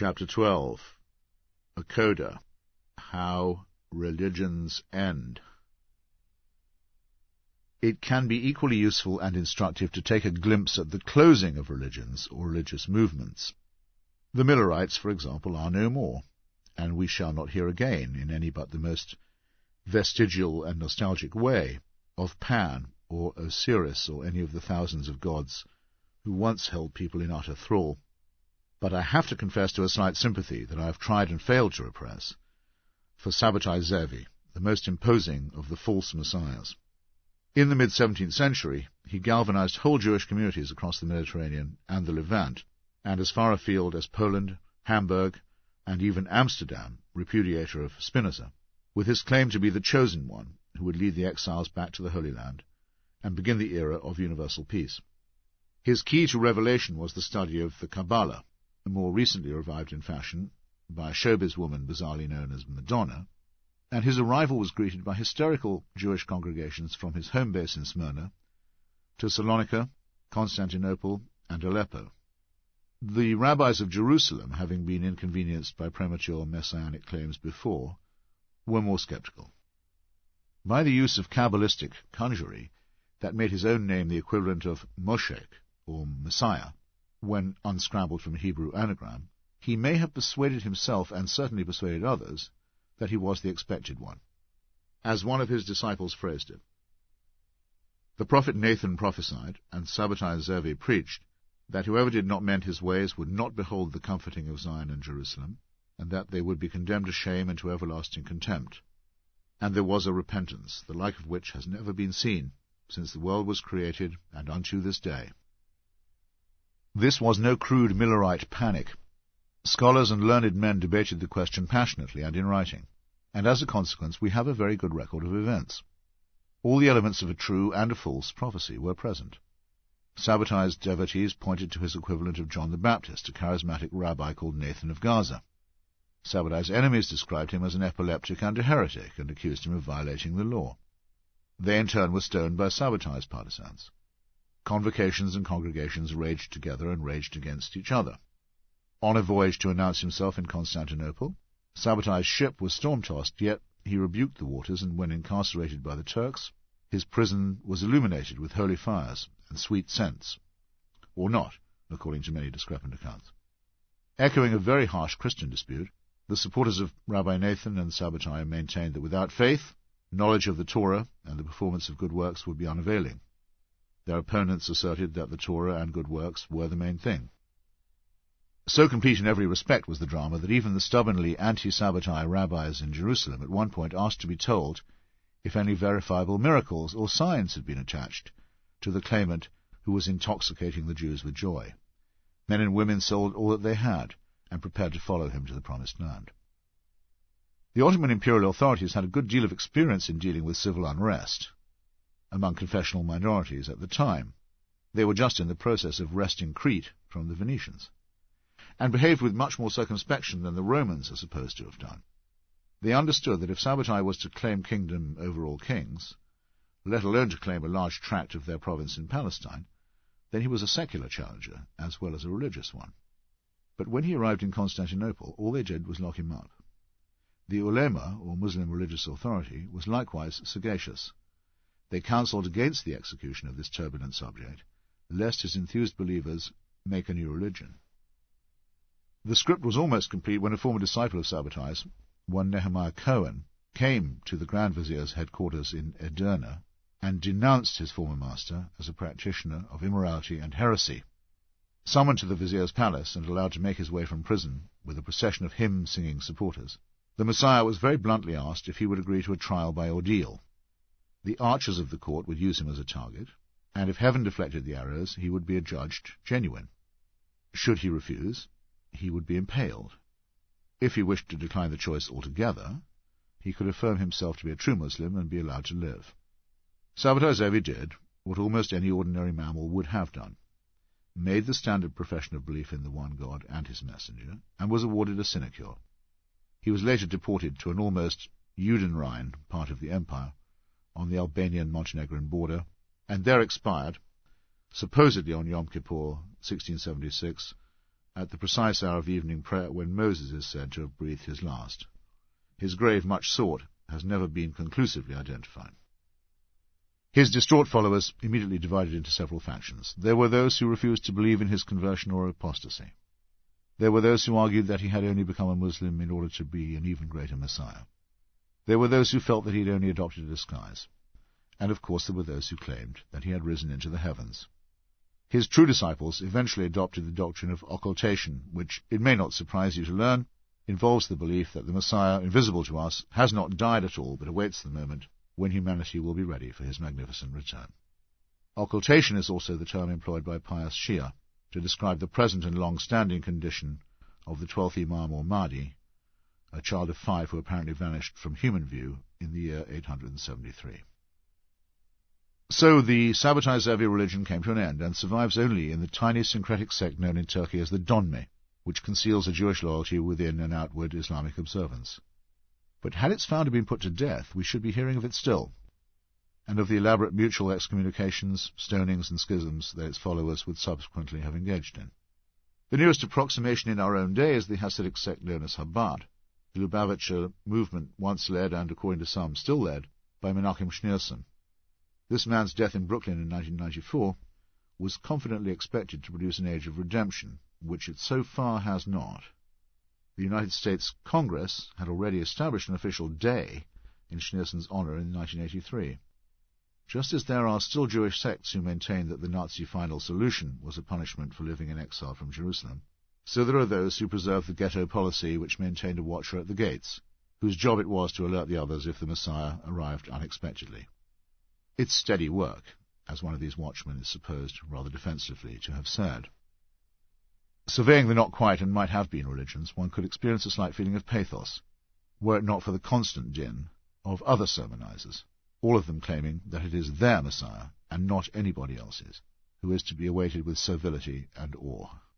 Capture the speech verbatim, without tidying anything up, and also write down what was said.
Chapter twelve. A Coda. How Religions End. It can be equally useful and instructive to take a glimpse at the closing of religions or religious movements. The Millerites, for example, are no more, and we shall not hear again, in any but the most vestigial and nostalgic way, of Pan or Osiris or any of the thousands of gods who once held people in utter thrall. But I have to confess to a slight sympathy that I have tried and failed to repress for Sabbatai Zevi, the most imposing of the false messiahs. In the mid-seventeenth century, he galvanized whole Jewish communities across the Mediterranean and the Levant, and as far afield as Poland, Hamburg, and even Amsterdam, repudiator of Spinoza, with his claim to be the chosen one who would lead the exiles back to the Holy Land and begin the era of universal peace. His key to revelation was the study of the Kabbalah, more recently revived in fashion by a showbiz woman bizarrely known as Madonna, and his arrival was greeted by hysterical Jewish congregations from his home base in Smyrna to Salonika, Constantinople, and Aleppo. The rabbis of Jerusalem, having been inconvenienced by premature messianic claims before, were more skeptical. By the use of Kabbalistic conjury that made his own name the equivalent of Moshek, or Messiah, when unscrambled from a Hebrew anagram, he may have persuaded himself, and certainly persuaded others, that he was the expected one. As one of his disciples phrased it, the prophet Nathan prophesied, and Sabbatai Zevi preached, that whoever did not mend his ways would not behold the comforting of Zion and Jerusalem, and that they would be condemned to shame and to everlasting contempt. And there was a repentance, the like of which has never been seen, since the world was created, and unto this day. This was no crude Millerite panic. Scholars and learned men debated the question passionately and in writing, and as a consequence we have a very good record of events. All the elements of a true and a false prophecy were present. Sabbatai's devotees pointed to his equivalent of John the Baptist, a charismatic rabbi called Nathan of Gaza. Sabbatai's enemies described him as an epileptic and a heretic, and accused him of violating the law. They in turn were stoned by Sabbatai's partisans. Convocations and congregations raged together and raged against each other. On a voyage to announce himself in Constantinople, Sabbatai's ship was storm-tossed, yet he rebuked the waters, and when incarcerated by the Turks, his prison was illuminated with holy fires and sweet scents, or not, according to many discrepant accounts. Echoing a very harsh Christian dispute, the supporters of Rabbi Nathan and Sabbatai maintained that without faith, knowledge of the Torah and the performance of good works would be unavailing. Their opponents asserted that the Torah and good works were the main thing. So complete in every respect was the drama that even the stubbornly anti-Sabbatai rabbis in Jerusalem at one point asked to be told if any verifiable miracles or signs had been attached to the claimant who was intoxicating the Jews with joy. Men and women sold all that they had and prepared to follow him to the promised land. The Ottoman imperial authorities had a good deal of experience in dealing with civil unrest among confessional minorities at the time. They were just in the process of wresting Crete from the Venetians, and behaved with much more circumspection than the Romans are supposed to have done. They understood that if Sabbatai was to claim kingdom over all kings, let alone to claim a large tract of their province in Palestine, then he was a secular challenger as well as a religious one. But when he arrived in Constantinople, all they did was lock him up. The ulema, or Muslim religious authority, was likewise sagacious. They counselled against the execution of this turbulent subject, lest his enthused believers make a new religion. The script was almost complete when a former disciple of Sabbatai's, one Nehemiah Cohen, came to the Grand Vizier's headquarters in Edirne and denounced his former master as a practitioner of immorality and heresy. Summoned to the Vizier's palace and allowed to make his way from prison with a procession of hymn-singing supporters, the Messiah was very bluntly asked if he would agree to a trial by ordeal. The archers of the court would use him as a target, and if heaven deflected the arrows, he would be adjudged genuine. Should he refuse, he would be impaled. If he wished to decline the choice altogether, he could affirm himself to be a true Muslim and be allowed to live. Sabbatai Zevi did what almost any ordinary mammal would have done, made the standard profession of belief in the one God and his messenger, and was awarded a sinecure. He was later deported to an almost Judenrein part of the empire, on the Albanian-Montenegrin border, and there expired, supposedly on Yom Kippur, sixteen seventy-six, at the precise hour of evening prayer when Moses is said to have breathed his last. His grave, much sought, has never been conclusively identified. His distraught followers immediately divided into several factions. There were those who refused to believe in his conversion or apostasy. There were those who argued that he had only become a Muslim in order to be an even greater Messiah. There were those who felt that he had only adopted a disguise. And of course there were those who claimed that he had risen into the heavens. His true disciples eventually adopted the doctrine of occultation, which, it may not surprise you to learn, involves the belief that the Messiah, invisible to us, has not died at all, but awaits the moment when humanity will be ready for his magnificent return. Occultation is also the term employed by pious Shia to describe the present and long-standing condition of the twelfth Imam or Mahdi, a child of five who apparently vanished from human view in the year eight hundred seventy-three. So the Sabbatai Zevi religion came to an end and survives only in the tiny syncretic sect known in Turkey as the Donme, which conceals a Jewish loyalty within an outward Islamic observance. But had its founder been put to death, we should be hearing of it still, and of the elaborate mutual excommunications, stonings, and schisms that its followers would subsequently have engaged in. The nearest approximation in our own day is the Hasidic sect known as Chabad, the Lubavitcher movement once led, and according to some still led, by Menachem Schneerson. This man's death in Brooklyn in nineteen ninety-four was confidently expected to produce an age of redemption, which it so far has not. The United States Congress had already established an official day in Schneerson's honor in nineteen eighty-three. Just as there are still Jewish sects who maintain that the Nazi final solution was a punishment for living in exile from Jerusalem, so there are those who preserve the ghetto policy which maintained a watcher at the gates, whose job it was to alert the others if the Messiah arrived unexpectedly. It's steady work, as one of these watchmen is supposed rather defensively to have said. Surveying the not quite and might have been religions, one could experience a slight feeling of pathos, were it not for the constant din of other sermonizers, all of them claiming that it is their Messiah, and not anybody else's, who is to be awaited with servility and awe.